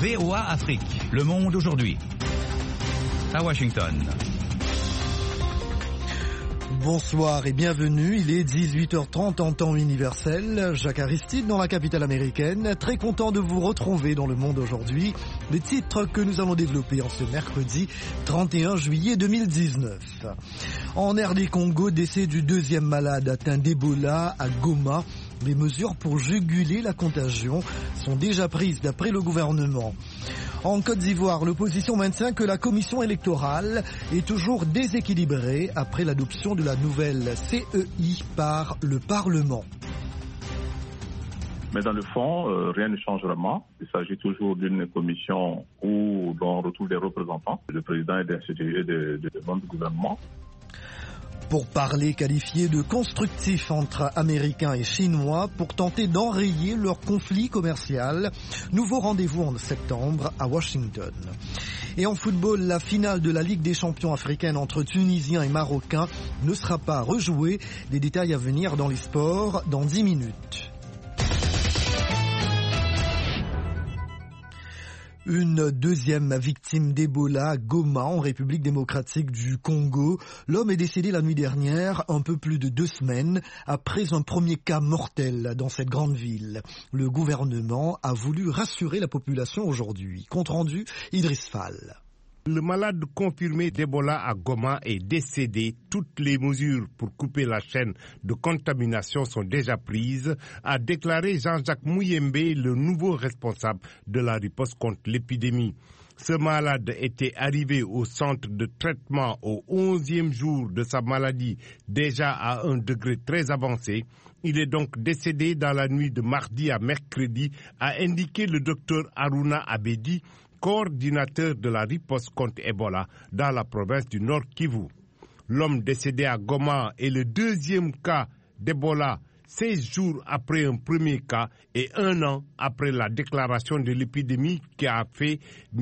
VOA Afrique, le monde aujourd'hui. À Washington. Bonsoir et bienvenue, il est 18h30 en temps universel. Jacques Aristide dans la capitale américaine, très content de vous retrouver dans le monde aujourd'hui. Les titres que nous allons développer en ce mercredi 31 juillet 2019. En RD Congo, décès du deuxième malade atteint d'Ebola à Goma. Les mesures pour juguler la contagion sont déjà prises d'après le gouvernement. En Côte d'Ivoire, l'opposition maintient que la commission électorale est toujours déséquilibrée après l'adoption de la nouvelle CEI par le Parlement. Mais dans le fond, rien ne change vraiment. Il s'agit toujours d'une commission où l'on retrouve des représentants, le président et des membres du gouvernement. Pour parler qualifié de constructif entre Américains et Chinois pour tenter d'enrayer leur conflit commercial. Nouveau rendez-vous en septembre à Washington. Et en football, la finale de la Ligue des champions africaine entre Tunisiens et Marocains ne sera pas rejouée. Des détails à venir dans les sports dans 10 minutes. Une deuxième victime d'Ebola à Goma en République démocratique du Congo. L'homme est décédé la nuit dernière, un peu plus de 2 semaines, après un premier cas mortel dans cette grande ville. Le gouvernement a voulu rassurer la population aujourd'hui. Compte rendu, Idriss Fall. Le malade confirmé d'Ebola à Goma est décédé. Toutes les mesures pour couper la chaîne de contamination sont déjà prises, a déclaré Jean-Jacques Mouyembe, le nouveau responsable de la riposte contre l'épidémie. Ce malade était arrivé au centre de traitement au 11e jour de sa maladie, déjà à un degré très avancé. Il est donc décédé dans la nuit de mardi à mercredi, a indiqué le docteur Haruna Abedi, coordinateur de la riposte contre Ebola dans la province du Nord Kivu. L'homme décédé à Goma est le deuxième cas d'Ebola 16 jours après un premier cas et 1 an après la déclaration de l'épidémie qui a fait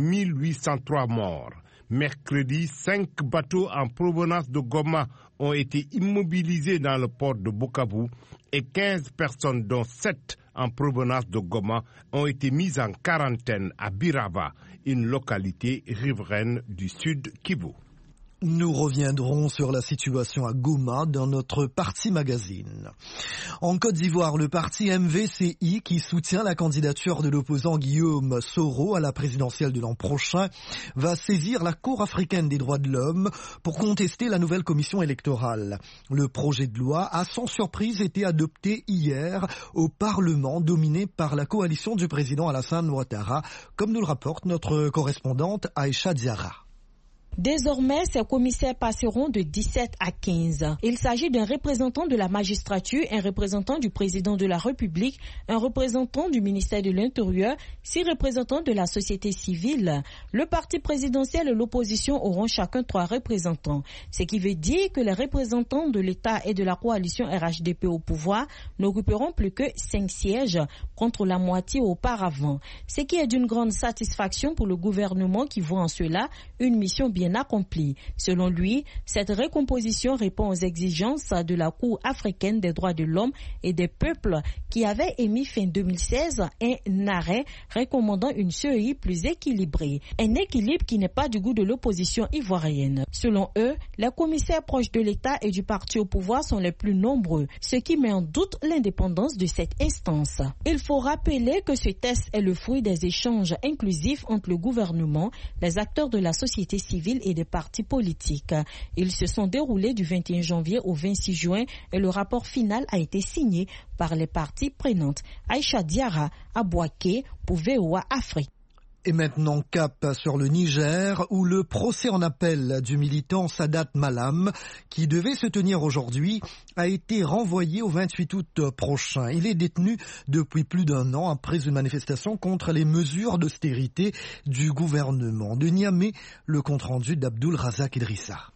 1803 morts. Mercredi, 5 bateaux en provenance de Goma ont été immobilisés dans le port de Bukavu et 15 personnes, dont 7 en provenance de Goma, ont été mises en quarantaine à Birava, une localité riveraine du sud Kivu. Nous reviendrons sur la situation à Goma dans notre partie magazine. En Côte d'Ivoire, le parti MVCI, qui soutient la candidature de l'opposant Guillaume Soro à la présidentielle de l'an prochain, va saisir la Cour africaine des droits de l'homme pour contester la nouvelle commission électorale. Le projet de loi a sans surprise été adopté hier au Parlement, dominé par la coalition du président Alassane Ouattara, comme nous le rapporte notre correspondante Aïcha Diarra. Désormais, ces commissaires passeront de 17 à 15. Il s'agit d'un représentant de la magistrature, un représentant du président de la République, un représentant du ministère de l'Intérieur, 6 représentants de la société civile. Le parti présidentiel et l'opposition auront chacun 3 représentants. Ce qui veut dire que les représentants de l'État et de la coalition RHDP au pouvoir n'occuperont plus que 5 sièges contre la moitié auparavant. Ce qui est d'une grande satisfaction pour le gouvernement qui voit en cela une mission bien accompli. Selon lui, cette recomposition répond aux exigences de la Cour africaine des droits de l'homme et des peuples qui avait émis fin 2016 un arrêt recommandant une CEI plus équilibrée. Un équilibre qui n'est pas du goût de l'opposition ivoirienne. Selon eux, les commissaires proches de l'État et du parti au pouvoir sont les plus nombreux, ce qui met en doute l'indépendance de cette instance. Il faut rappeler que ce test est le fruit des échanges inclusifs entre le gouvernement, les acteurs de la société civile et des partis politiques. Ils se sont déroulés du 21 janvier au 26 juin et le rapport final a été signé par les parties prenantes. Aïcha Diarra à Bouaké pour VOA Afrique. Et maintenant, cap sur le Niger, où le procès en appel du militant Sadat Malam, qui devait se tenir aujourd'hui, a été renvoyé au 28 août prochain. Il est détenu depuis plus d'1 an après une manifestation contre les mesures d'austérité du gouvernement. De Niamey, le compte-rendu d'Abdul Razak Idrissa.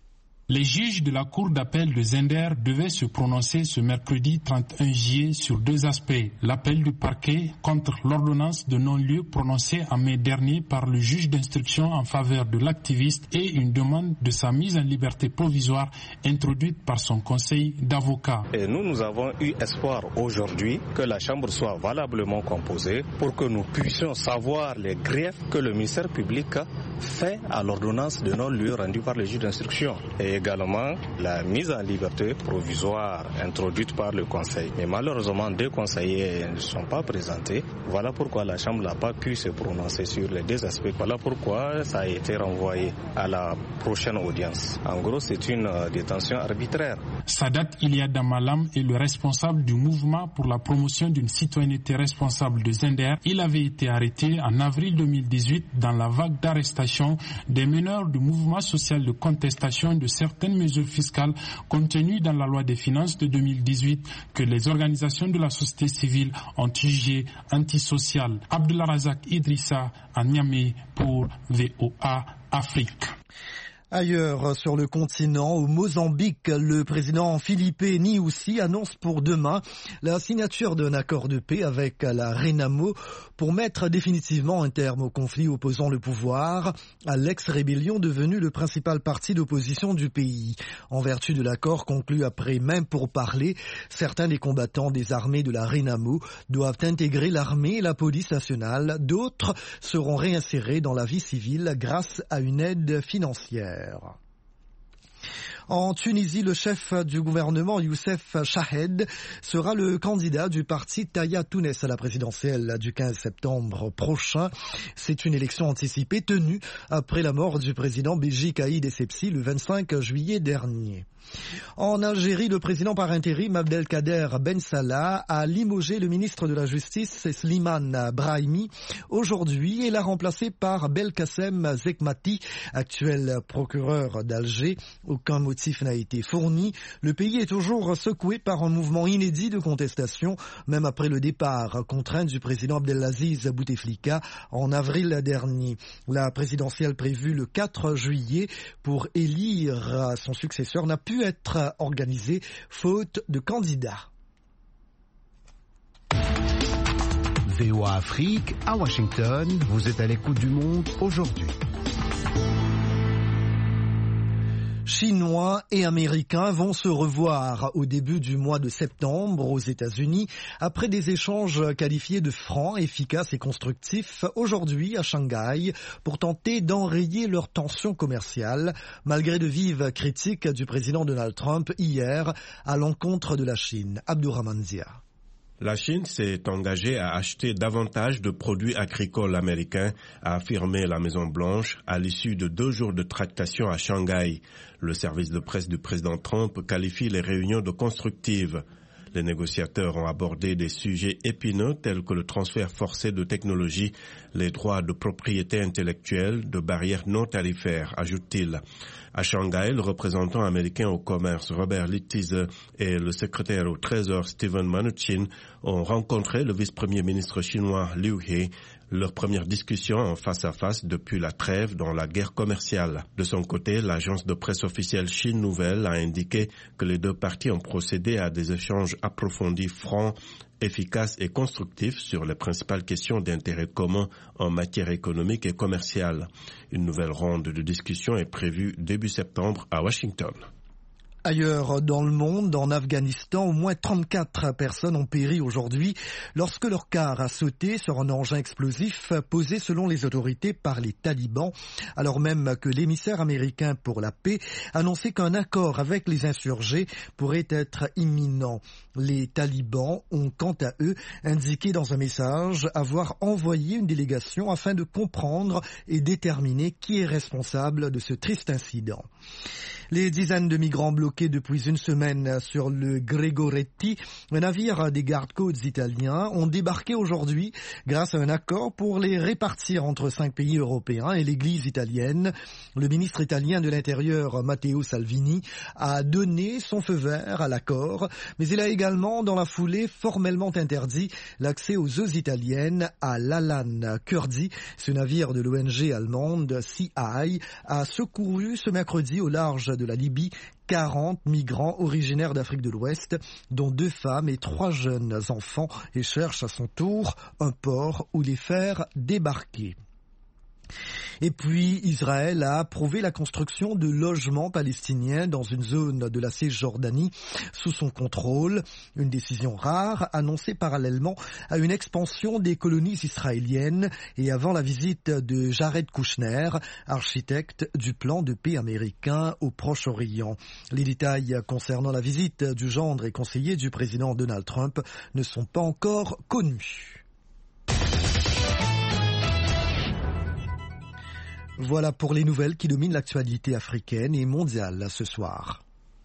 Les juges de la Cour d'appel de Zender devaient se prononcer ce mercredi 31 juillet sur deux aspects. L'appel du parquet contre l'ordonnance de non-lieu prononcée en mai dernier par le juge d'instruction en faveur de l'activiste et une demande de sa mise en liberté provisoire introduite par son conseil d'avocats. Et nous avons eu espoir aujourd'hui que la Chambre soit valablement composée pour que nous puissions savoir les griefs que le ministère public fait à l'ordonnance de non-lieu rendue par le juge d'instruction. Et également la mise en liberté provisoire introduite par le Conseil. Mais malheureusement, deux conseillers ne sont pas présentés. Voilà pourquoi la Chambre n'a pas pu se prononcer sur les deux aspects. Voilà pourquoi ça a été renvoyé à la prochaine audience. En gros, c'est une détention arbitraire. Sadat Iliad Damalam est le responsable du mouvement pour la promotion d'une citoyenneté responsable de Zender. Il avait été arrêté en avril 2018 dans la vague d'arrestation des meneurs du mouvement social de contestation de certaines mesures fiscales contenues dans la loi des finances de 2018 que les organisations de la société civile ont jugées antisociales. Abdullah Razak Idrissa à Niamey pour VOA Afrique. Ailleurs sur le continent, au Mozambique, le président Filipe Nyusi annonce pour demain la signature d'un accord de paix avec la Renamo pour mettre définitivement un terme au conflit opposant le pouvoir à l'ex-rébellion devenue le principal parti d'opposition du pays. En vertu de l'accord conclu après même pourparlers, certains des combattants des armées de la Renamo doivent intégrer l'armée et la police nationale. D'autres seront réinsérés dans la vie civile grâce à une aide financière. En Tunisie, le chef du gouvernement, Youssef Chahed, sera le candidat du parti Taïa Tounes à la présidentielle du 15 septembre prochain. C'est une élection anticipée tenue après la mort du président Béji Caïd Essebsi le 25 juillet dernier. En Algérie, le président par intérim Abdelkader Ben Salah a limogé le ministre de la Justice Slimane Brahimi aujourd'hui et l'a remplacé par Belkacem Zekmati, actuel procureur d'Alger. Aucun motif n'a été fourni. Le pays est toujours secoué par un mouvement inédit de contestation, même après le départ contraint du président Abdelaziz Bouteflika en avril dernier. La présidentielle prévue le 4 juillet pour élire son successeur n'a pu être organisée faute de candidats. VOA Afrique à Washington, vous êtes à l'écoute du monde aujourd'hui. Chinois et Américains vont se revoir au début du mois de septembre aux États-Unis après des échanges qualifiés de francs, efficaces et constructifs aujourd'hui à Shanghai pour tenter d'enrayer leurs tensions commerciales malgré de vives critiques du président Donald Trump hier à l'encontre de la Chine. Abdourahmane Zia. La Chine s'est engagée à acheter davantage de produits agricoles américains, a affirmé la Maison-Blanche à l'issue de 2 jours de tractations à Shanghai. Le service de presse du président Trump qualifie les réunions de constructives. Les négociateurs ont abordé des sujets épineux tels que le transfert forcé de technologies, les droits de propriété intellectuelle, de barrières non tarifaires, ajoute-t-il. À Shanghai, le représentant américain au commerce Robert Lighthizer et le secrétaire au Trésor Steven Mnuchin ont rencontré le vice-premier ministre chinois Liu He, leur première discussion en face-à-face depuis la trêve dans la guerre commerciale. De son côté, l'agence de presse officielle Chine Nouvelle a indiqué que les deux parties ont procédé à des échanges approfondis, francs, efficaces et constructifs sur les principales questions d'intérêt commun en matière économique et commerciale. Une nouvelle ronde de discussion est prévue début septembre à Washington. Ailleurs dans le monde, en Afghanistan, au moins 34 personnes ont péri aujourd'hui lorsque leur car a sauté sur un engin explosif posé selon les autorités par les talibans, alors même que l'émissaire américain pour la paix annonçait qu'un accord avec les insurgés pourrait être imminent. Les talibans ont quant à eux indiqué dans un message avoir envoyé une délégation afin de comprendre et déterminer qui est responsable de ce triste incident. Les dizaines de migrants bloqués bloqué depuis une semaine sur le Gregoretti. Un navire des gardes-côtes italiens ont débarqué aujourd'hui grâce à un accord pour les répartir entre 5 pays européens et l'Église italienne. Le ministre italien de l'Intérieur, Matteo Salvini, a donné son feu vert à l'accord, mais il a également, dans la foulée, formellement interdit l'accès aux eaux italiennes à l'Alan Kurdi. Ce navire de l'ONG allemande CI a secouru ce mercredi au large de la Libye 40 migrants originaires d'Afrique de l'Ouest, dont 2 femmes et 3 jeunes enfants, et cherche à son tour un port où les faire débarquer. Et puis, Israël a approuvé la construction de logements palestiniens dans une zone de la Cisjordanie sous son contrôle. Une décision rare annoncée parallèlement à une expansion des colonies israéliennes et avant la visite de Jared Kushner, architecte du plan de paix américain au Proche-Orient. Les détails concernant la visite du gendre et conseiller du président Donald Trump ne sont pas encore connus. Voilà pour les nouvelles qui dominent l'actualité africaine et mondiale ce soir.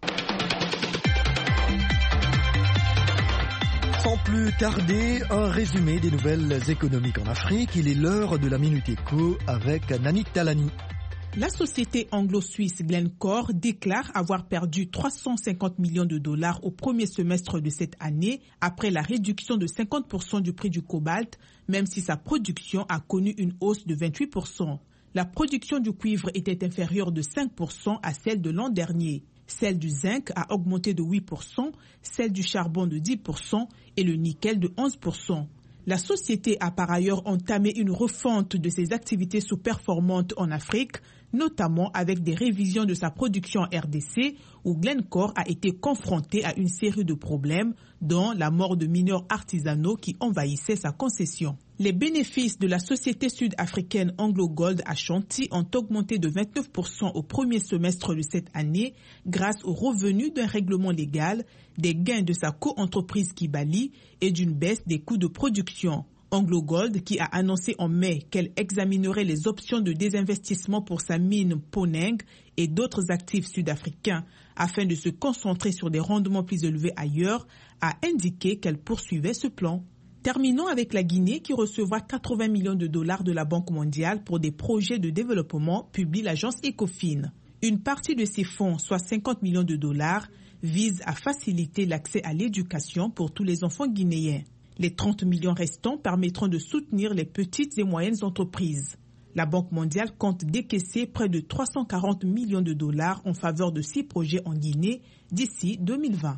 Sans plus tarder, un résumé des nouvelles économiques en Afrique. Il est l'heure de la Minute Éco avec Nanik Talani. La société anglo-suisse Glencore déclare avoir perdu 350 millions de dollars au premier semestre de cette année après la réduction de 50% du prix du cobalt, même si sa production a connu une hausse de 28%. La production du cuivre était inférieure de 5% à celle de l'an dernier. Celle du zinc a augmenté de 8%, celle du charbon de 10% et le nickel de 11%. La société a par ailleurs entamé une refonte de ses activités sous-performantes en Afrique, notamment avec des révisions de sa production en RDC, où Glencore a été confronté à une série de problèmes, dont la mort de mineurs artisanaux qui envahissaient sa concession. Les bénéfices de la société sud-africaine AngloGold Ashanti ont augmenté de 29% au premier semestre de cette année grâce aux revenus d'un règlement légal, des gains de sa co-entreprise Kibali et d'une baisse des coûts de production. AngloGold, qui a annoncé en mai qu'elle examinerait les options de désinvestissement pour sa mine Poneng et d'autres actifs sud-africains afin de se concentrer sur des rendements plus élevés ailleurs, a indiqué qu'elle poursuivait ce plan. Terminons avec la Guinée qui recevra 80 millions de dollars de la Banque mondiale pour des projets de développement, publie l'agence Ecofin. Une partie de ces fonds, soit 50 millions de dollars, vise à faciliter l'accès à l'éducation pour tous les enfants guinéens. Les 30 millions restants permettront de soutenir les petites et moyennes entreprises. La Banque mondiale compte décaisser près de 340 millions de dollars en faveur de 6 projets en Guinée d'ici 2020.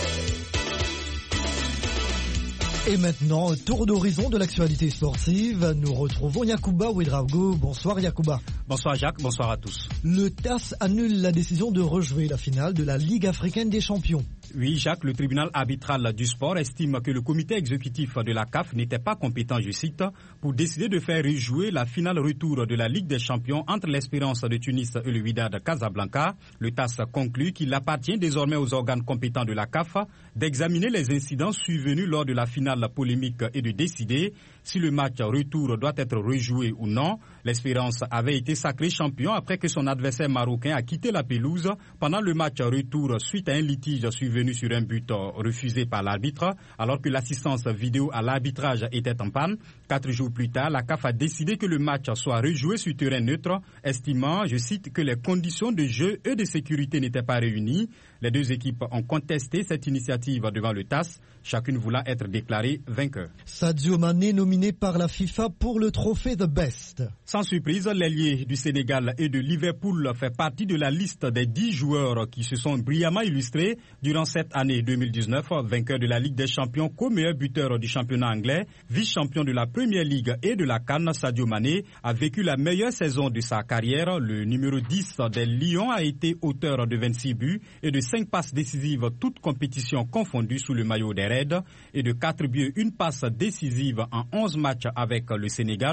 Et maintenant, tour d'horizon de l'actualité sportive. Nous retrouvons Yacouba Ouedraogo. Bonsoir Yacouba. Bonsoir Jacques, bonsoir à tous. Le TAS annule la décision de rejouer la finale de la Ligue africaine des champions. Oui Jacques, le tribunal arbitral du sport estime que le comité exécutif de la CAF n'était pas compétent, je cite, pour décider de faire rejouer la finale retour de la Ligue des champions entre l'Espérance de Tunis et le Wydad Casablanca. Le TAS conclut qu'il appartient désormais aux organes compétents de la CAF d'examiner les incidents survenus lors de la finale polémique et de décider si le match retour doit être rejoué ou non. L'Espérance avait été sacré champion après que son adversaire marocain a quitté la pelouse pendant le match retour suite à un litige survenu sur un but refusé par l'arbitre, alors que l'assistance vidéo à l'arbitrage était en panne. 4 jours plus tard, la CAF a décidé que le match soit rejoué sur terrain neutre, estimant, je cite, que les conditions de jeu et de sécurité n'étaient pas réunies. Les deux équipes ont contesté cette initiative devant le TAS, chacune voulant être déclarée vainqueur. Sadio Mané nominé par la FIFA pour le trophée The Best. Sans surprise, l'ailier du Sénégal et de Liverpool fait partie de la liste des 10 joueurs qui se sont brillamment illustrés durant cette année 2019, vainqueur de la Ligue des Champions, co-meilleur buteur du championnat anglais, vice-champion de la Premier League et de la CAN. Sadio Mané a vécu la meilleure saison de sa carrière. Le numéro 10 des Lions a été auteur de 26 buts et de 5 passes décisives, toutes compétitions confondues sous le maillot des Reds, et de 4 buts, une passe décisive en 11 matchs avec le Sénégal.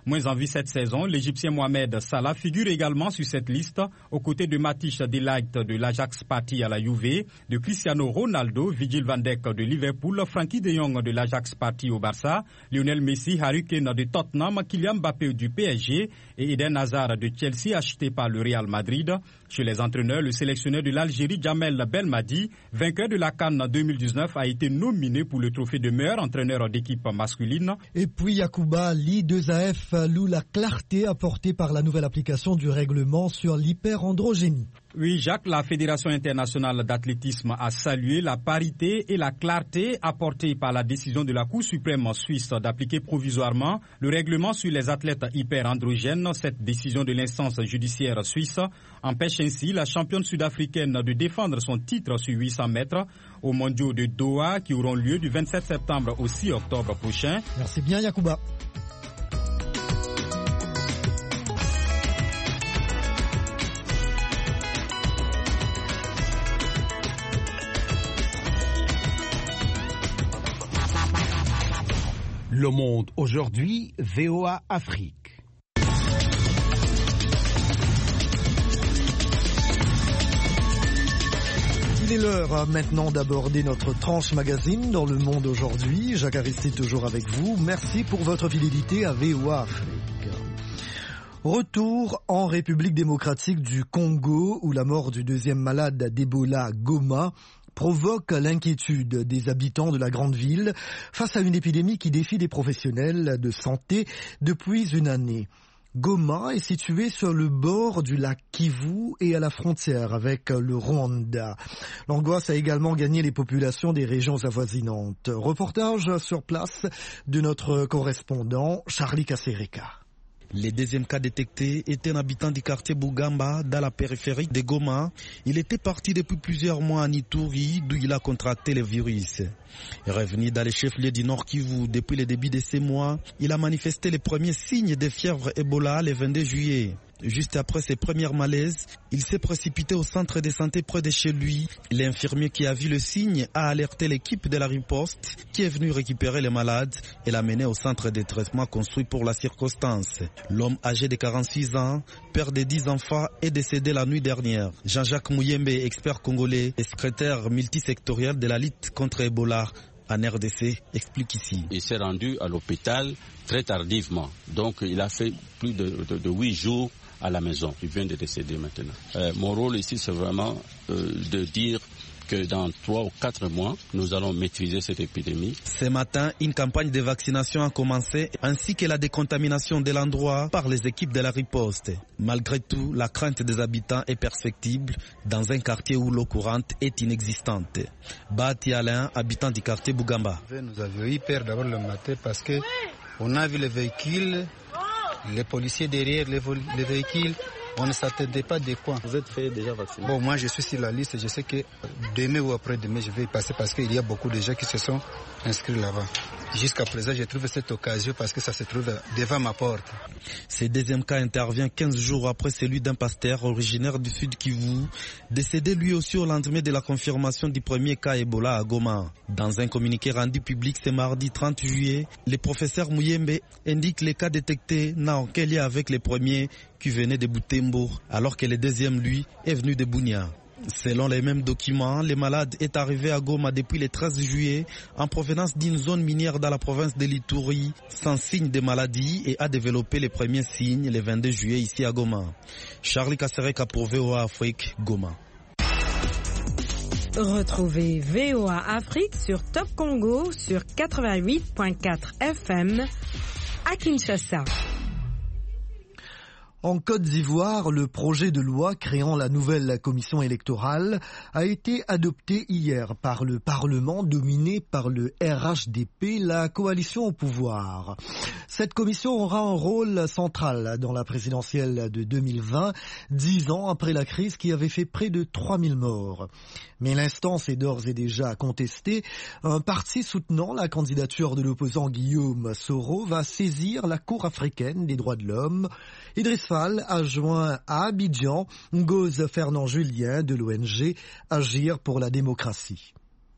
Moins en vue cette saison, l'Égyptien Mohamed Salah figure également sur cette liste, aux côtés de Matthijs de Ligt de l'Ajax parti à la Juve, de Cristiano Ronaldo, Virgil van Dijk de Liverpool, Frankie de Jong de l'Ajax parti au Barça, Lionel Messi, Harry Kane de Tottenham, Kylian Mbappé du PSG et Eden Hazard de Chelsea acheté par le Real Madrid. Chez les entraîneurs, le sélectionneur de l'Algérie Djamel Belmadi, vainqueur de la CAN 2019, a été nominé pour le trophée de meilleur entraîneur d'équipe masculine. Et puis Yacouba, l'I2AF loue la clarté apportée par la nouvelle application du règlement sur l'hyperandrogénie. Oui, Jacques, la Fédération internationale d'athlétisme a salué la parité et la clarté apportées par la décision de la Cour suprême suisse d'appliquer provisoirement le règlement sur les athlètes hyperandrogènes. Cette décision de l'instance judiciaire suisse empêche ainsi la championne sud-africaine de défendre son titre sur 800 mètres aux mondiaux de Doha qui auront lieu du 27 septembre au 6 octobre prochain. Merci bien Yacouba. Le Monde aujourd'hui, VOA Afrique. Il est l'heure maintenant d'aborder notre tranche magazine dans Le Monde aujourd'hui. Jacques Aristide toujours avec vous. Merci pour votre fidélité à VOA Afrique. Retour en République démocratique du Congo où la mort du deuxième malade d'Ebola, Goma, provoque l'inquiétude des habitants de la grande ville face à une épidémie qui défie des professionnels de santé depuis une année. Goma est situé sur le bord du lac Kivu et à la frontière avec le Rwanda. L'angoisse a également gagné les populations des régions avoisinantes. Reportage sur place de notre correspondant Charlie Kasereka. Le deuxième cas détecté était un habitant du quartier Bugamba, dans la périphérie de Goma. Il était parti depuis plusieurs mois à Ituri, d'où il a contracté le virus. Revenu dans les chefs-lieux du Nord Kivu depuis le début de ces mois, il a manifesté les premiers signes de fièvre Ebola le 22 juillet. Juste après ses premières malaises, il s'est précipité au centre de santé près de chez lui. L'infirmier qui a vu le signe a alerté l'équipe de la riposte qui est venue récupérer les malades et l'a mené au centre de traitement construit pour la circonstance. L'homme âgé de 46 ans, père de 10 enfants, est décédé la nuit dernière. Jean-Jacques Mouyembe, expert congolais et secrétaire multisectoriel de la lutte contre Ebola en RDC, explique ici. Il s'est rendu à l'hôpital très tardivement. Donc il a fait plus de 8 jours à la maison. Il vient de décéder maintenant. Mon rôle ici, c'est vraiment de dire que dans 3 ou 4 mois, nous allons maîtriser cette épidémie. Ce matin, une campagne de vaccination a commencé, ainsi que la décontamination de l'endroit par les équipes de la riposte. Malgré tout, la crainte des habitants est perceptible dans un quartier où l'eau courante est inexistante. Bati Alain, habitant du quartier Bugamba. Nous avions eu peur d'abord le matin parce que on a vu les véhicules, les policiers derrière les véhicules. On ne s'attendait pas de quoi. Vous êtes fait déjà vacciner? Bon, moi je suis sur la liste. Je sais que demain ou après-demain, je vais y passer parce qu'il y a beaucoup de gens qui se sont inscrits là-bas. Jusqu'à présent, j'ai trouvé cette occasion parce que ça se trouve devant ma porte. Ce deuxième cas intervient 15 jours après celui d'un pasteur originaire du Sud Kivu, décédé lui aussi au lendemain de la confirmation du premier cas Ebola à Goma. Dans un communiqué rendu public ce mardi 30 juillet, le professeur Mouyembe indique que les cas détectés n'ont aucun lien avec les premiers qui venaient de Butembo, alors que le deuxième, lui, est venu de Bunia. Selon les mêmes documents, le malade est arrivé à Goma depuis le 13 juillet en provenance d'une zone minière dans la province de l'Ituri sans signe de maladie et a développé les premiers signes le 22 juillet ici à Goma. Charlie Kasereka pour VOA Afrique, Goma. Retrouvez VOA Afrique sur Top Congo sur 88.4 FM à Kinshasa. En Côte d'Ivoire, le projet de loi créant la nouvelle commission électorale a été adopté hier par le Parlement dominé par le RHDP, la coalition au pouvoir. Cette commission aura un rôle central dans la présidentielle de 2020, 10 ans après la crise qui avait fait près de 3000 morts. Mais l'instance est d'ores et déjà contestée. Un parti soutenant la candidature de l'opposant Guillaume Soro va saisir la Cour africaine des droits de l'homme. Idriss Fall a joint à Abidjan Ngoz Fernand Julien de l'ONG Agir pour la démocratie.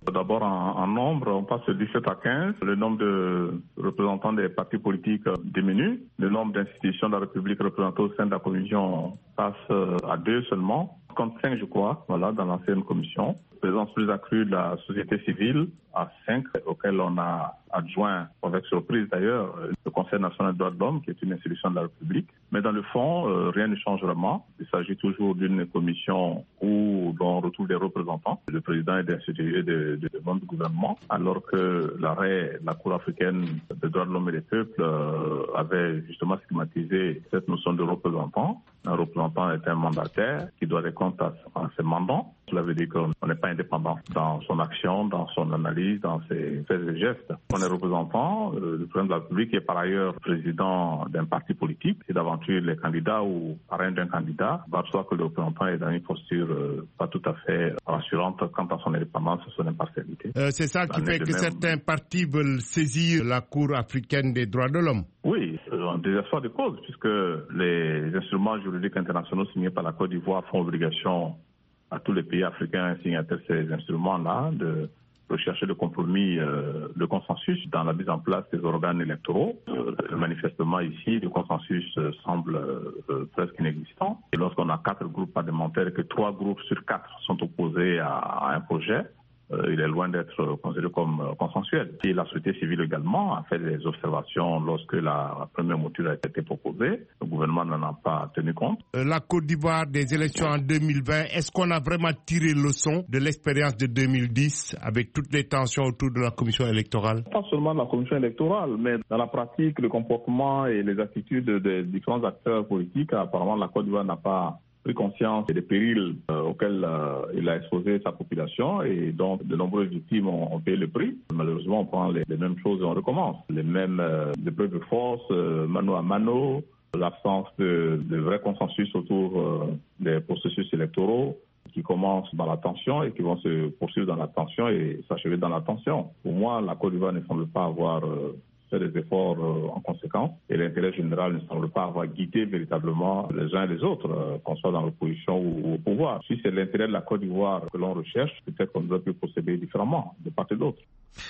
D'abord, en nombre, on passe de 17 à 15. Le nombre de représentants des partis politiques diminue. Le nombre d'institutions de la République représentées au sein de la commission passe à 2 seulement. 55, je crois, voilà, dans l'ancienne commission. Présence plus accrue de la société civile à 5, auquel on a adjoint, avec surprise d'ailleurs, le Conseil national des droits de l'homme, qui est une institution de la République. Mais dans le fond, rien ne change vraiment. Il s'agit toujours d'une commission où on retrouve des représentants, le président et des membres du gouvernement, alors que l'arrêt de la Cour africaine des droits de l'homme et des peuples avait justement stigmatisé cette notion de représentant. Un représentant est un mandataire qui doit répondre à ses mandants. Cela veut dire qu'on n'est pas indépendant dans son action, dans son analyse, dans ses faits et gestes. On est représentant, le président de la République est par ailleurs président d'un parti politique. Si d'aventure les candidats ou parrain d'un candidat, soit que le représentant est dans une posture pas tout à fait rassurante quant à son indépendance et son impartialité. C'est ça qui fait que certains partis veulent saisir la Cour africaine des droits de l'homme. Oui, en désespoir de cause, puisque les instruments juridiques internationaux signés par la Côte d'Ivoire font obligation à tous les pays africains signataires de ces instruments-là de rechercher le compromis, le consensus dans la mise en place des organes électoraux. Manifestement ici, le consensus semble presque inexistant. Et lorsqu'on a 4 groupes parlementaires et que 3 groupes sur 4 sont opposés à un projet, il est loin d'être considéré comme consensuel. Et la société civile également a fait des observations lorsque la première mouture a été proposée. Le gouvernement n'en a pas tenu compte. La Côte d'Ivoire des élections en 2020, est-ce qu'on a vraiment tiré leçon de l'expérience de 2010 avec toutes les tensions autour de la commission électorale? Pas seulement de la commission électorale, mais dans la pratique, le comportement et les attitudes des différents acteurs politiques. Apparemment, la Côte d'Ivoire n'a pas pris conscience des périls auxquels il a exposé sa population et donc de nombreuses victimes ont payé le prix. Malheureusement, on prend les mêmes choses et on recommence. Les mêmes épreuves de force, mano à mano, l'absence de vrai consensus autour des processus électoraux qui commencent dans la tension et qui vont se poursuivre dans la tension et s'achever dans la tension. Pour moi, la Côte d'Ivoire ne semble pas avoir fait des efforts en conséquence et l'intérêt général ne semble pas avoir guidé véritablement les uns et les autres, qu'on soit dans l'opposition ou au pouvoir. Si c'est l'intérêt de la Côte d'Ivoire que l'on recherche, peut-être qu'on aurait pu procéder différemment de part et d'autre.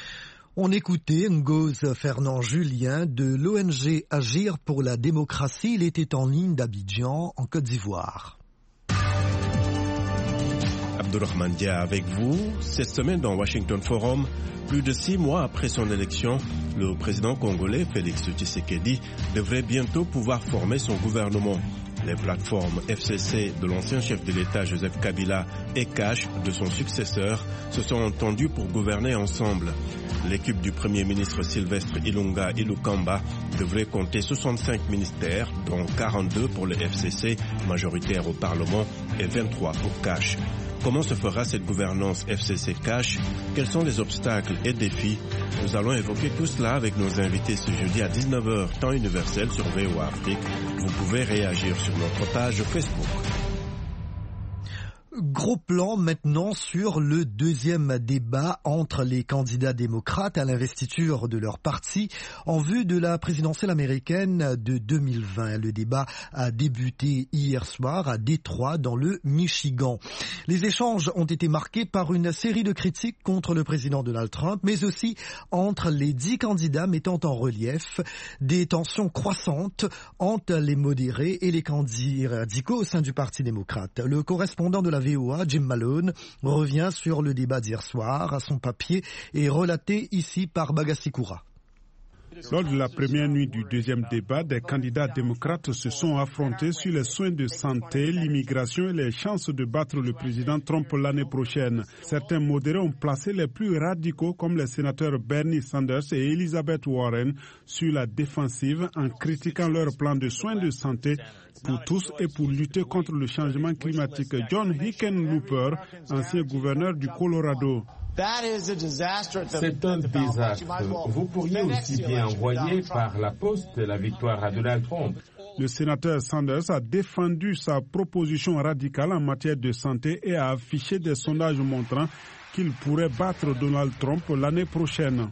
On écoutait Ngoz Fernand Julien de l'ONG Agir pour la démocratie. Il était en ligne d'Abidjan, en Côte d'Ivoire. Abdourahmane Dia avec vous. Cette semaine dans Washington Forum, plus de 6 mois après son élection, le président congolais Félix Tshisekedi devrait bientôt pouvoir former son gouvernement. Les plateformes FCC de l'ancien chef de l'État Joseph Kabila et CASH de son successeur se sont entendues pour gouverner ensemble. L'équipe du Premier ministre Sylvestre Ilunga Ilukamba devrait compter 65 ministères, dont 42 pour le FCC, majoritaire au Parlement, et 23 pour CASH. Comment se fera cette gouvernance FCC-CASH? Quels sont les obstacles et défis? Nous allons évoquer tout cela avec nos invités ce jeudi à 19h, temps universel sur VOA Afrique. Vous pouvez réagir sur notre page Facebook. Gros plan maintenant sur le deuxième débat entre les candidats démocrates à l'investiture de leur parti en vue de la présidentielle américaine de 2020. Le débat a débuté hier soir à Détroit dans le Michigan. Les échanges ont été marqués par une série de critiques contre le président Donald Trump, mais aussi entre les 10 candidats mettant en relief des tensions croissantes entre les modérés et les candidats radicaux au sein du Parti démocrate. Le correspondant de la VOA, Jim Malone, revient sur le débat d'hier soir à son papier et relaté ici par Bagassi Koura. Lors de la première nuit du deuxième débat, des candidats démocrates se sont affrontés sur les soins de santé, l'immigration et les chances de battre le président Trump l'année prochaine. Certains modérés ont placé les plus radicaux comme les sénateurs Bernie Sanders et Elizabeth Warren sur la défensive en critiquant leur plan de soins de santé pour tous et pour lutter contre le changement climatique. John Hickenlooper, ancien gouverneur du Colorado. C'est un désastre. Vous pourriez aussi bien envoyer par la poste la victoire à Donald Trump. Le sénateur Sanders a défendu sa proposition radicale en matière de santé et a affiché des sondages montrant qu'il pourrait battre Donald Trump l'année prochaine.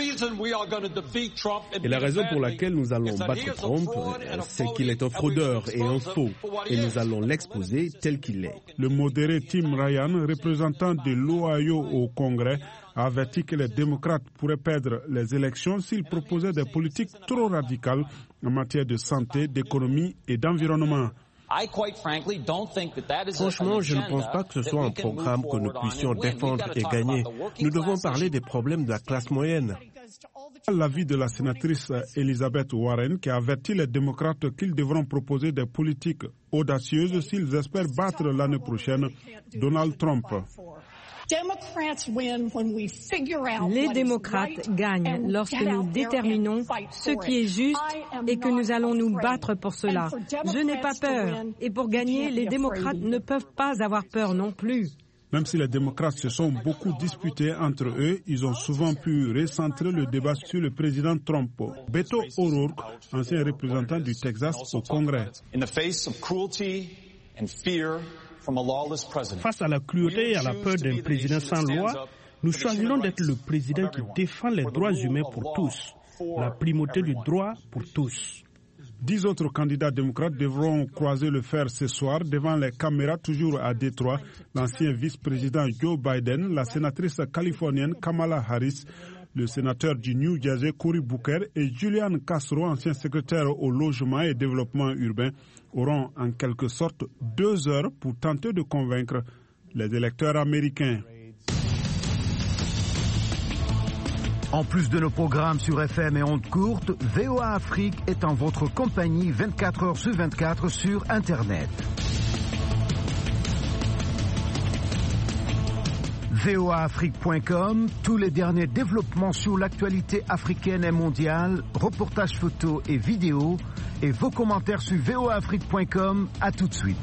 Et la raison pour laquelle nous allons battre Trump, c'est qu'il est un fraudeur et un faux. Et nous allons l'exposer tel qu'il est. Le modéré Tim Ryan, représentant de l'Ohio au Congrès, a averti que les démocrates pourraient perdre les élections s'ils proposaient des politiques trop radicales en matière de santé, d'économie et d'environnement. Franchement, je ne pense pas que ce soit un programme que nous puissions défendre et gagner. Nous devons parler des problèmes de la classe moyenne. L'avis de la sénatrice Elizabeth Warren qui a averti les démocrates qu'ils devront proposer des politiques audacieuses s'ils espèrent battre l'année prochaine Donald Trump. Les démocrates gagnent lorsque nous déterminons ce qui est juste et que nous allons nous battre pour cela. Je n'ai pas peur. Et pour gagner, les démocrates ne peuvent pas avoir peur non plus. Même si les démocrates se sont beaucoup disputés entre eux, ils ont souvent pu recentrer le débat sur le président Trump. Beto O'Rourke, ancien représentant du Texas au Congrès. Face à la cruauté et à la peur d'un président sans loi, nous choisirons d'être le président qui défend les droits humains pour tous, la primauté du droit pour tous. 10 autres candidats démocrates devront croiser le fer ce soir devant les caméras, toujours à Détroit. L'ancien vice-président Joe Biden, la sénatrice californienne Kamala Harris, le sénateur du New Jersey Cory Booker et Julian Castro, ancien secrétaire au logement et développement urbain, auront en quelque sorte 2 heures pour tenter de convaincre les électeurs américains. En plus de nos programmes sur FM et ondes courtes, VOA Afrique est en votre compagnie 24 heures sur 24 sur Internet. voaafrique.com, tous les derniers développements sur l'actualité africaine et mondiale, reportages photos et vidéos, et vos commentaires sur voaafrique.com. À tout de suite.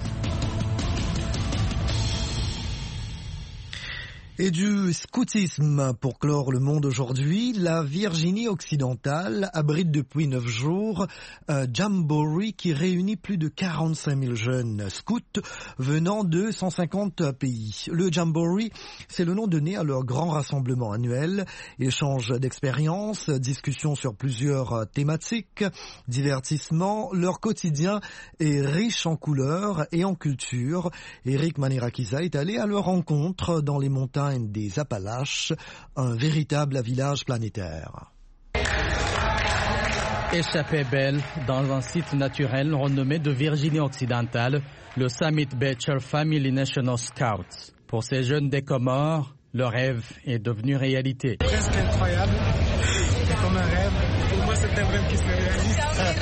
Et du scoutisme pour clore le monde aujourd'hui, la Virginie occidentale abrite depuis 9 jours un jamboree qui réunit plus de 45 000 jeunes scouts venant de 150 pays. Le jamboree, c'est le nom donné à leur grand rassemblement annuel. Échange d'expériences, discussions sur plusieurs thématiques, divertissement. Leur quotidien est riche en couleurs et en culture. Eric Manirakiza est allé à leur rencontre dans les montagnes des Appalaches, un véritable village planétaire. Échappée belle dans un site naturel renommé de Virginie occidentale, le Summit Beecher Family National Scouts. Pour ces jeunes des Comores, le rêve est devenu réalité. Presque incroyable, c'est comme un rêve. Pour moi, c'est un rêve qui se réalise.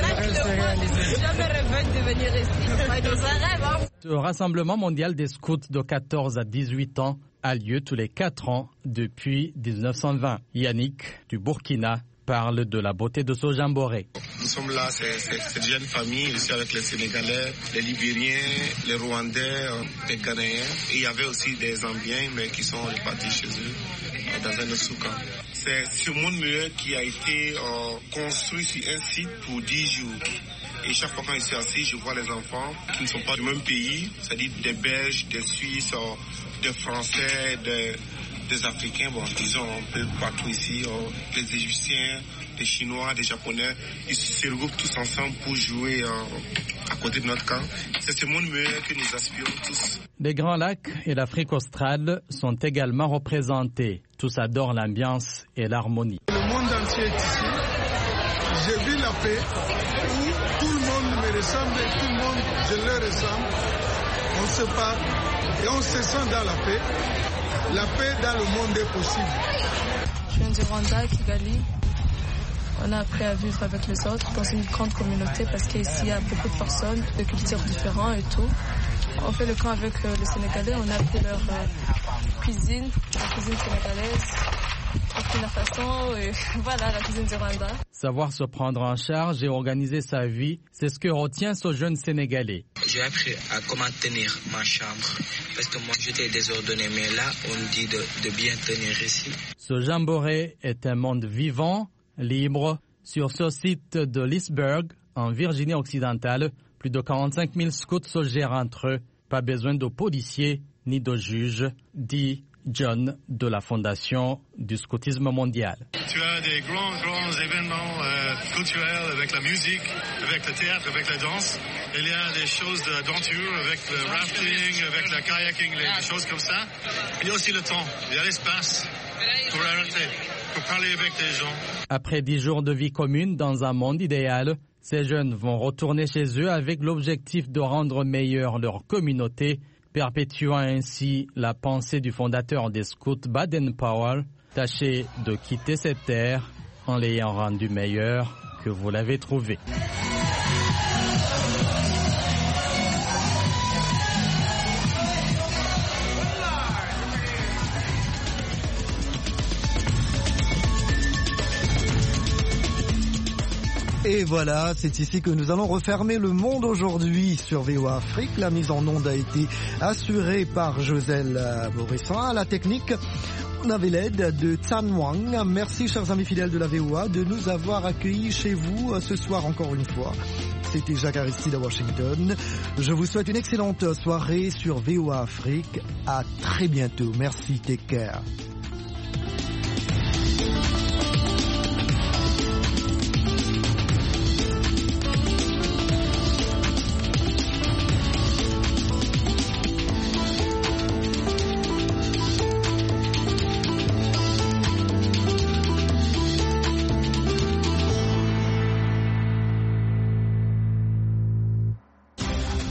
J'ai jamais rêvé de venir ici, c'est dans un rêve. Ce rassemblement mondial des scouts de 14 à 18 ans a lieu tous les 4 ans depuis 1920. Yannick, du Burkina, parle de la beauté de ce jamboree. Nous sommes là, c'est cette jeune famille, ici avec les Sénégalais, les Libériens, les Rwandais, les Ghanéens. Et il y avait aussi des Zambiens, mais qui sont repartis chez eux, dans un autre souka. C'est ce monde meilleur qui a été construit sur un site pour 10 jours. Et chaque fois quand je suis assis, je vois les enfants qui ne sont pas du même pays, c'est-à-dire des Belges, des Suisses, des Français, des Africains, bon, disons un peu partout ici, les Égyptiens, des Chinois, des Japonais, ils se regroupent tous ensemble pour jouer à côté de notre camp. C'est ce monde meilleur que nous aspirons tous. Les Grands Lacs et l'Afrique australe sont également représentés. Tous adorent l'ambiance et l'harmonie. Le monde entier est ici. J'ai vu la paix où tout le monde me ressemble et tout le monde, je leur ressemble. On se parle et on se sent dans la paix. La paix dans le monde est possible. Je viens du Rwanda, Kigali. On a appris à vivre avec les autres dans une grande communauté parce qu'ici il y a beaucoup de personnes de cultures différentes et tout. On fait le camp avec les Sénégalais, on a appris leur cuisine, la cuisine sénégalaise, la façon, et voilà, la cuisine du Rwanda. Savoir se prendre en charge et organiser sa vie, c'est ce que retient ce jeune Sénégalais. J'ai appris à comment tenir ma chambre, parce que moi j'étais désordonné, mais là on dit de bien tenir ici. Ce jamboree est un monde vivant, libre. Sur ce site de Leesburg, en Virginie occidentale, plus de 45 000 scouts se gèrent entre eux. Pas besoin de policiers ni de juges, dit John de la Fondation du scoutisme mondial. Tu as des grands événements culturels avec la musique, avec le théâtre, avec la danse. Il y a des choses d'aventure avec le rafting, avec le kayaking, des choses comme ça. Il y a aussi le temps, il y a l'espace. pour arrêter, pour parler avec les gens. Après 10 jours de vie commune dans un monde idéal, ces jeunes vont retourner chez eux avec l'objectif de rendre meilleure leur communauté, perpétuant ainsi la pensée du fondateur des scouts Baden-Powell. Tâchez de quitter cette terre en l'ayant rendue meilleure que vous l'avez trouvée. Et voilà, c'est ici que nous allons refermer le monde aujourd'hui sur VOA Afrique. La mise en onde a été assurée par Joselle Borisson. À la technique, on avait l'aide de Tan Wang. Merci, chers amis fidèles de la VOA, de nous avoir accueillis chez vous ce soir encore une fois. C'était Jacques Aristide à Washington. Je vous souhaite une excellente soirée sur VOA Afrique. À très bientôt. Merci, take care.